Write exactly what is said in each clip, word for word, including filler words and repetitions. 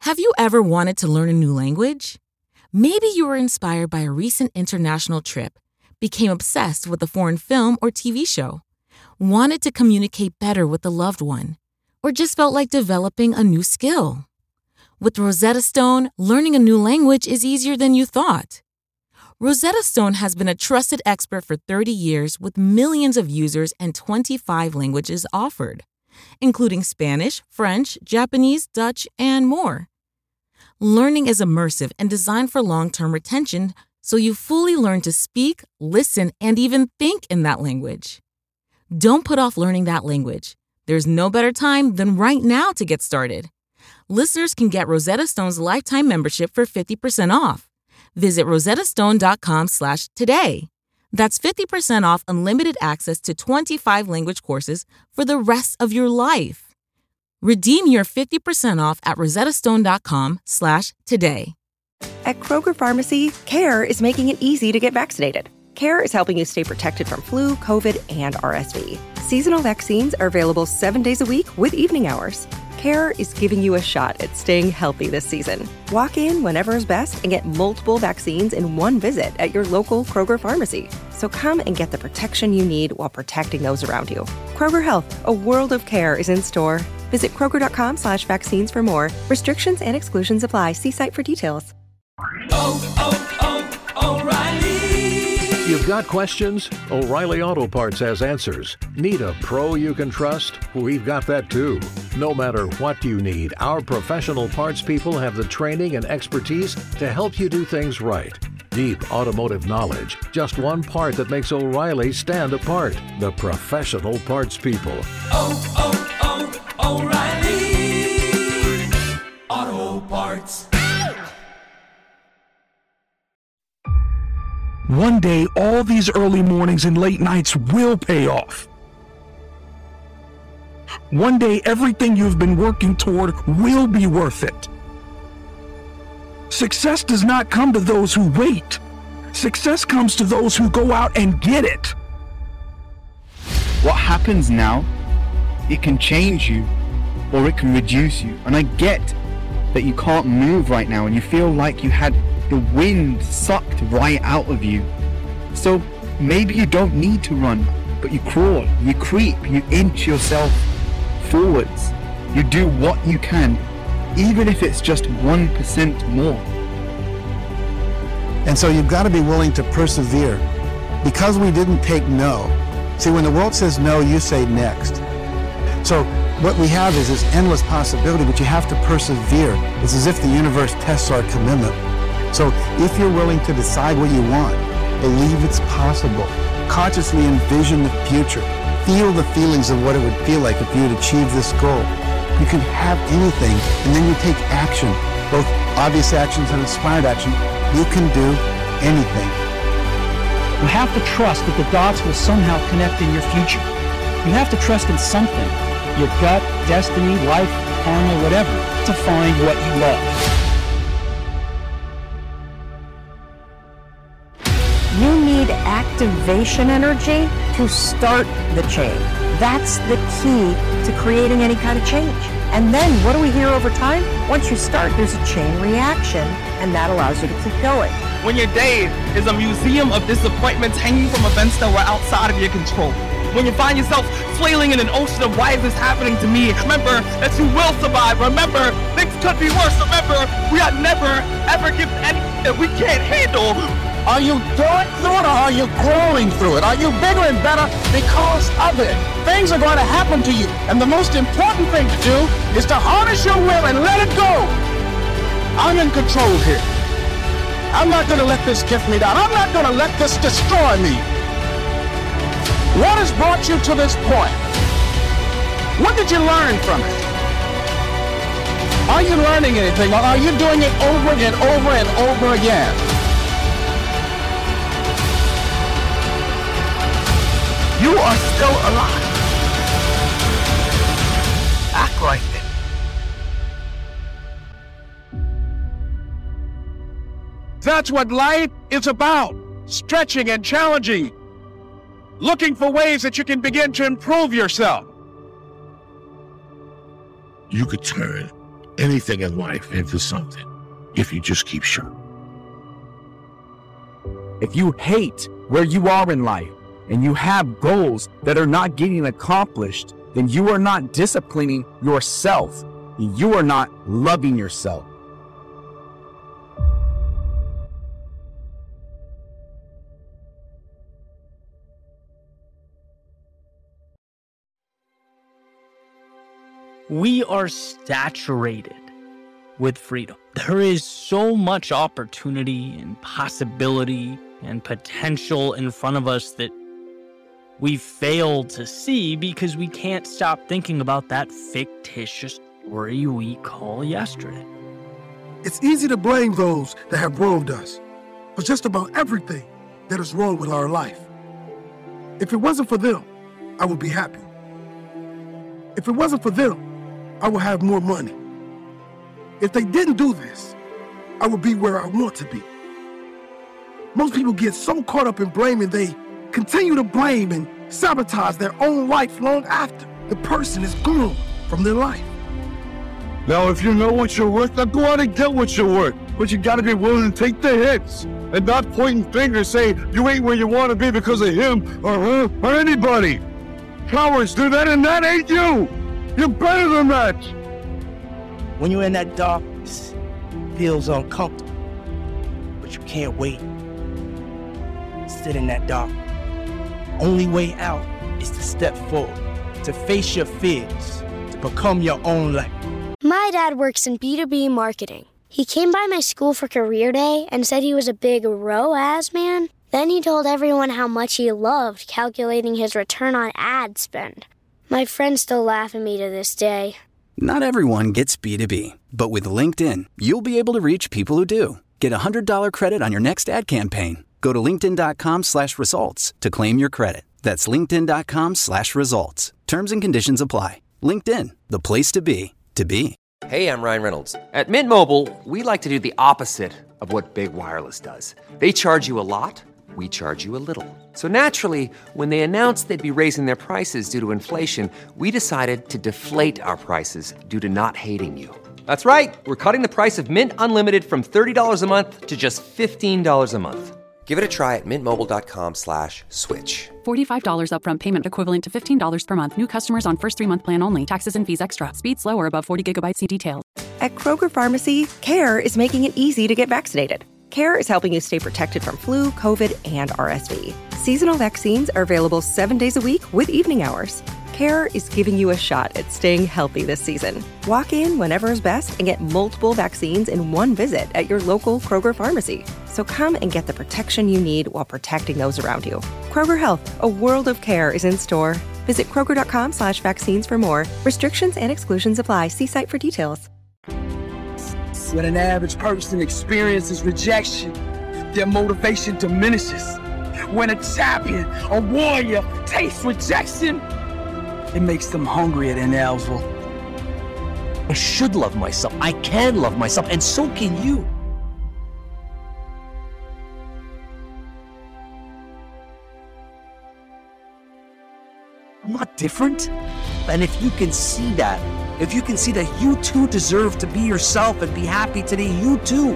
Have you ever wanted to learn a new language? Maybe you were inspired by a recent international trip, became obsessed with a foreign film or T V show, wanted to communicate better with a loved one, or just felt like developing a new skill. With Rosetta Stone, learning a new language is easier than you thought. Rosetta Stone has been a trusted expert for thirty years with millions of users and twenty-five languages offered, including Spanish, French, Japanese, Dutch, and more. Learning is immersive and designed for long-term retention, so you fully learn to speak, listen, and even think in that language. Don't put off learning that language. There's no better time than right now to get started. Listeners can get Rosetta Stone's lifetime membership for fifty percent off. Visit rosettastone.com slash today. That's fifty percent off unlimited access to twenty-five language courses for the rest of your life. Redeem your fifty percent off at rosettastone.com slash today. At Kroger Pharmacy, CARE is making it easy to get vaccinated. CARE is helping you stay protected from flu, COVID, and R S V. Seasonal vaccines are available seven days a week with evening hours. CARE is giving you a shot at staying healthy this season. Walk in whenever is best and get multiple vaccines in one visit at your local Kroger Pharmacy. So come and get the protection you need while protecting those around you. Kroger Health, a world of care, is in store. Visit Kroger.com slash vaccines for more. Restrictions and exclusions apply. See site for details. Oh, oh, oh, O'Reilly. You've got questions? O'Reilly Auto Parts has answers. Need a pro you can trust? We've got that too. No matter what you need, our professional parts people have the training and expertise to help you do things right. Deep automotive knowledge. Just one part that makes O'Reilly stand apart. The professional parts people. Oh, oh, oh, O'Reilly Auto Parts. One day, all these early mornings and late nights will pay off. One day, everything you've been working toward will be worth it. Success does not come to those who wait. Success comes to those who go out and get it. What happens now, it can change you or it can reduce you. And I get that you can't move right now and you feel like you had the wind sucked right out of you. So maybe you don't need to run, but you crawl, you creep, you inch yourself forwards. You do what you can, even if it's just one percent more. And so you've got to be willing to persevere. Because we didn't take no. See, when the world says no, you say next. So what we have is this endless possibility, but you have to persevere. It's as if the universe tests our commitment. So if you're willing to decide what you want, believe it's possible, consciously envision the future, feel the feelings of what it would feel like if you had achieved this goal, you can have anything, and then you take action, both obvious actions and inspired action. You can do anything. You have to trust that the dots will somehow connect in your future. You have to trust in something, your gut, destiny, life, karma, whatever, to find what you love. You need activation energy to start the change. That's the key to creating any kind of change. And then what do we hear over time? Once you start, there's a chain reaction, and that allows you to keep going. When your day is a museum of disappointments hanging from events that were outside of your control. When you find yourself flailing in an ocean of why is this happening to me? Remember that you will survive. Remember, things could be worse. Remember, we are never, ever given anything that we can't handle. Are you going through it or are you growing through it? Are you bigger and better because of it? Things are going to happen to you. And the most important thing to do is to harness your will and let it go. I'm in control here. I'm not going to let this gift me down. I'm not going to let this destroy me. What has brought you to this point? What did you learn from it? Are you learning anything or are you doing it over and over and over again? You are still alive. Act like it. That's what life is about. Stretching and challenging. Looking for ways that you can begin to improve yourself. You could turn anything in life into something if you just keep showing. If you hate where you are in life and you have goals that are not getting accomplished, then you are not disciplining yourself. You are not loving yourself. We are saturated with freedom. There is so much opportunity and possibility and potential in front of us that we fail to see because we can't stop thinking about that fictitious story we call yesterday. It's easy to blame those that have wronged us for just about everything that is wrong with our life. If it wasn't for them, I would be happy. If it wasn't for them, I would have more money. If they didn't do this, I would be where I want to be. Most people get so caught up in blaming, they continue to blame and sabotage their own life long after the person is gone from their life. Now, if you know what you're worth, now go out and get what you're worth. But you gotta be willing to take the hits and not pointing fingers saying you ain't where you want to be because of him or her or anybody. Cowards do that, and that ain't you. You're better than that. When you're in that darkness, it feels uncomfortable, but you can't wait. Sit in that dark. Only way out is to step forward, to face your fears, to become your own light. My dad works in B two B marketing. He came by my school for career day and said he was a big R O A S man. Then he told everyone how much he loved calculating his return on ad spend. My friends still laugh at me to this day. Not everyone gets B two B, but with LinkedIn, you'll be able to reach people who do. Get a one hundred dollars credit on your next ad campaign. Go to linkedin.com slash results to claim your credit. That's linkedin.com slash results. Terms and conditions apply. LinkedIn, the place to be, to be. Hey, I'm Ryan Reynolds. At Mint Mobile, we like to do the opposite of what Big Wireless does. They charge you a lot. We charge you a little. So naturally, when they announced they'd be raising their prices due to inflation, we decided to deflate our prices due to not hating you. That's right. We're cutting the price of Mint Unlimited from thirty dollars a month to just fifteen dollars a month. Give it a try at mintmobile.com slash switch. forty-five dollars upfront payment equivalent to fifteen dollars per month. New customers on first three-month plan only. Taxes and fees extra. Speed slower above forty gigabytes. See details. At Kroger Pharmacy, CARE is making it easy to get vaccinated. CARE is helping you stay protected from flu, COVID, and R S V. Seasonal vaccines are available seven days a week with evening hours. CARE is giving you a shot at staying healthy this season. Walk in whenever is best and get multiple vaccines in one visit at your local Kroger pharmacy. So come and get the protection you need while protecting those around you. Kroger Health, a world of care, is in store. Visit kroger.com slash vaccines for more. Restrictions and exclusions apply. See site for details. When an average person experiences rejection, their motivation diminishes. When a champion, a warrior, tastes rejection, it makes them hungrier than ever. I should love myself. I can love myself, and so can you. I'm not different. And if you can see that, if you can see that you too deserve to be yourself and be happy today, you too.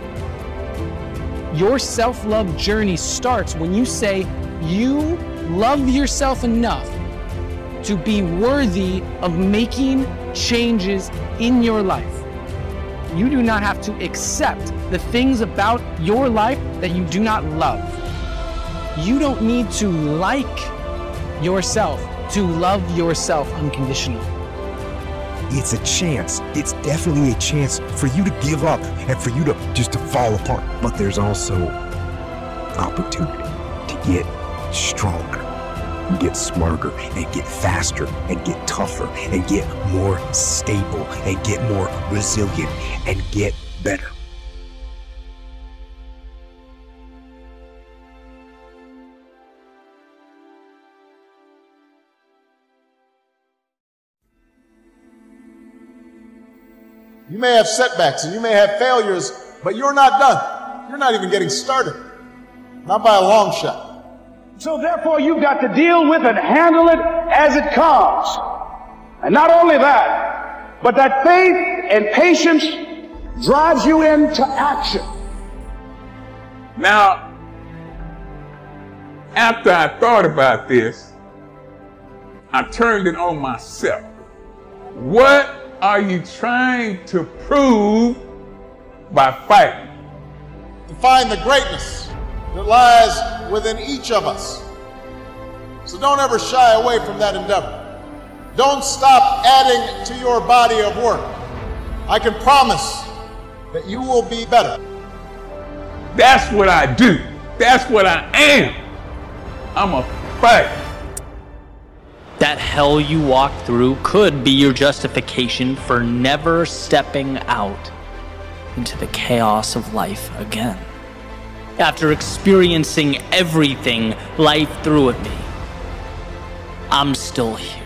Your self-love journey starts when you say you love yourself enough to be worthy of making changes in your life. You do not have to accept the things about your life that you do not love. You don't need to like yourself to love yourself unconditionally. It's a chance. It's definitely a chance for you to give up and for you to just to fall apart. But there's also opportunity to get stronger, get smarter, and get faster, and get tougher, and get more stable, and get more resilient, and get better. You may have setbacks and you may have failures, but you're not done. You're not even getting started. Not by a long shot. So therefore, you've got to deal with and handle it as it comes. And not only that, but that faith and patience drives you into action. Now, after I thought about this, I turned it on myself. What are you trying to prove by fighting? To find the greatness that lies within each of us. So don't ever shy away from that endeavor. Don't stop adding to your body of work. I can promise that you will be better. That's what I do. That's what I am. I'm a fighter. That hell you walked through could be your justification for never stepping out into the chaos of life again. After experiencing everything life threw at me, I'm still here.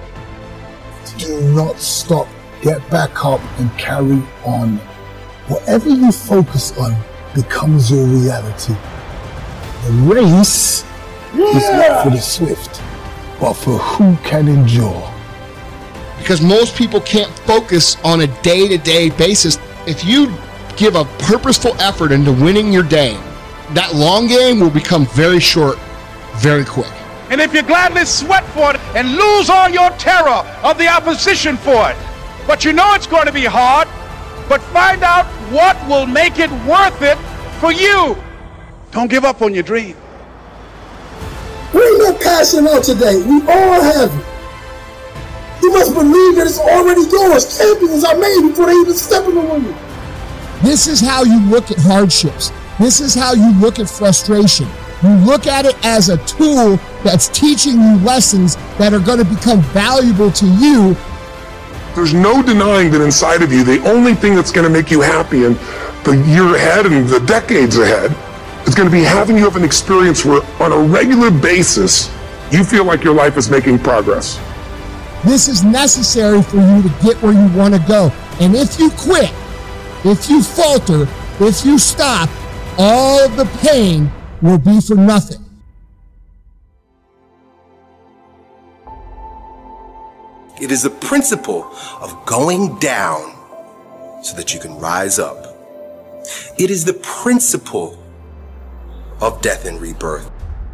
Do not stop. Get back up and carry on. Whatever you focus on becomes your reality. The race yeah. is not for the swift, but for who can endure. Because most people can't focus on a day-to-day basis. If you give a purposeful effort into winning your day, that long game will become very short, very quick. And if you gladly sweat for it and lose all your terror of the opposition for it, but you know it's going to be hard, but find out what will make it worth it for you. Don't give up on your dream. Bring that passion out today. We all have it. You must believe that it's already yours. Champions are made before they even step in the ring. This is how you look at hardships. This is how you look at frustration. You look at it as a tool that's teaching you lessons that are going to become valuable to you. There's no denying that inside of you, the only thing that's going to make you happy in the year ahead and the decades ahead is going to be having you have an experience where on a regular basis, you feel like your life is making progress. This is necessary for you to get where you want to go. And if you quit, if you falter, if you stop, all of the pain will be for nothing. It is the principle of going down so that you can rise up. It is the principle of death and rebirth.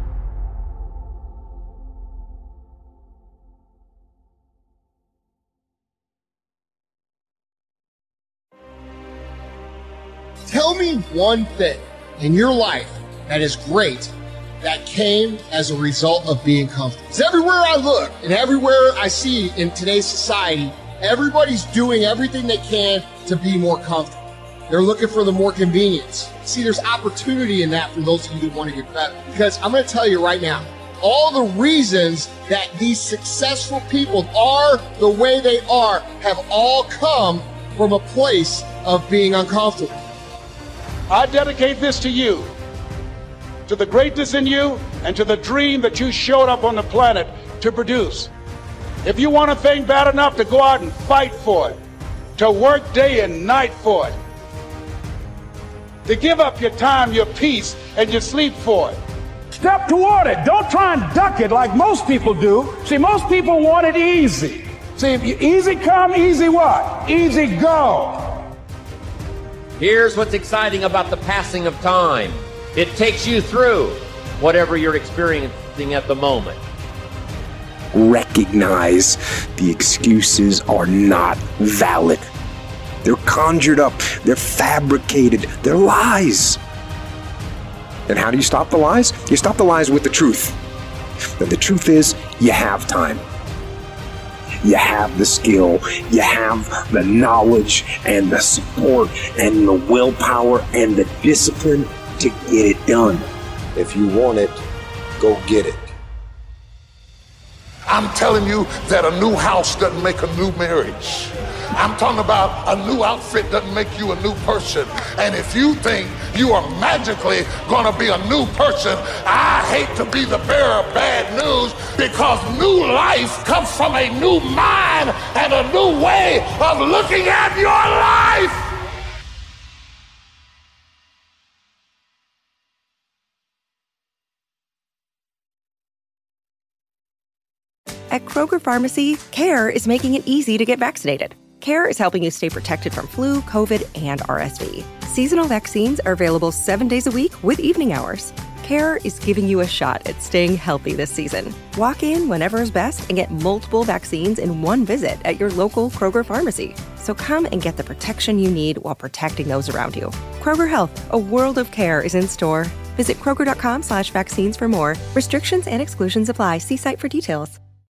Tell me one thing in your life that is great that came as a result of being comfortable. Because everywhere I look and everywhere I see in today's society, everybody's doing everything they can to be more comfortable. They're looking for the more convenience. See, there's opportunity in that for those of you that want to get better. Because I'm going to tell you right now, all the reasons that these successful people are the way they are have all come from a place of being uncomfortable. I dedicate this to you, to the greatness in you, and to the dream that you showed up on the planet to produce. If you want a thing bad enough to go out and fight for it, to work day and night for it, to give up your time, your peace, and your sleep for it. Step toward it. Don't try and duck it like most people do. See, most people want it easy. See, if you, easy come, easy what? Easy go. Here's what's exciting about the passing of time. It takes you through whatever you're experiencing at the moment. Recognize the excuses are not valid. They're conjured up, they're fabricated, they're lies. And how do you stop the lies? You stop the lies with the truth. And the truth is, you have time. You have the skill, you have the knowledge and the support and the willpower and the discipline to get it done. If you want it, go get it. I'm telling you that a new house doesn't make a new marriage. I'm talking about a new outfit doesn't make you a new person. And if you think you are magically gonna be a new person, I hate to be the bearer of bad news, because new life comes from a new mind and a new way of looking at your life. At Kroger Pharmacy, CARE is making it easy to get vaccinated. CARE is helping you stay protected from flu, COVID, and R S V. Seasonal vaccines are available seven days a week with evening hours. CARE is giving you a shot at staying healthy this season. Walk in whenever is best and get multiple vaccines in one visit at your local Kroger pharmacy. So come and get the protection you need while protecting those around you. Kroger Health, a world of care is in store. Visit Kroger.com slash vaccines for more. Restrictions and exclusions apply. See site for details.